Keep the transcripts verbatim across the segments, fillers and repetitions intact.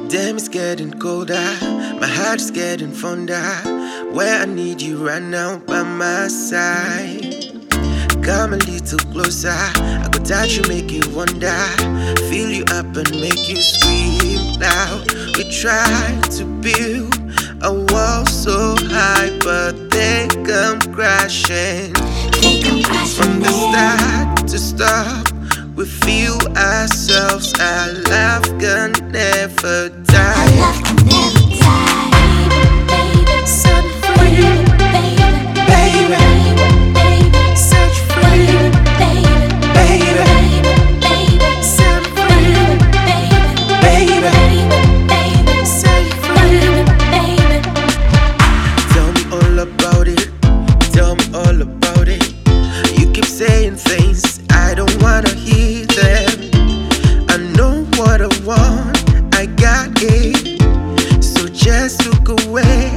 Damn, it's getting colder, my heart's getting fonder. Where I need you right now by my side. Come a little closer, I could touch you, make you wonder. Fill you up and make you scream loud. We try to build a wall so high, but they come crashing. They come crashing. From the start to stop, we feel ourselves. Our love can never die. Our love can never die. Baby, baby, set free. Baby, baby, baby, set free. Baby, baby, baby, set free. Baby, baby, baby, set free. Baby. Tell me all about it. Tell me all about it. You keep saying things I don't wanna hear them. I know what I want, I got it. So just look away.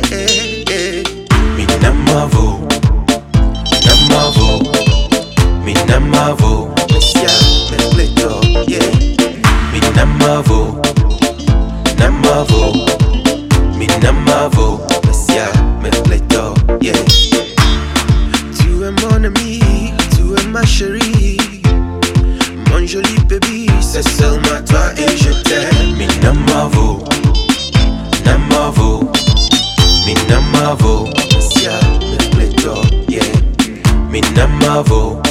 Me na marvel, na marvel, me na marvel. Messia, me pleto, yeah. Me na marvel, na marvel, me na marvel. Messia, me pleto, yeah. Tu es mon ami, tu es ma chérie, mon joli baby, c'est seulement toi et je t'aime. Me na marvel, na marvel, me na marvel. Messia, me pleto, yeah. Me na marvel,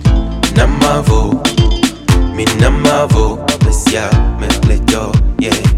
na marvel, me na marvel. Messia, me pleto, yeah.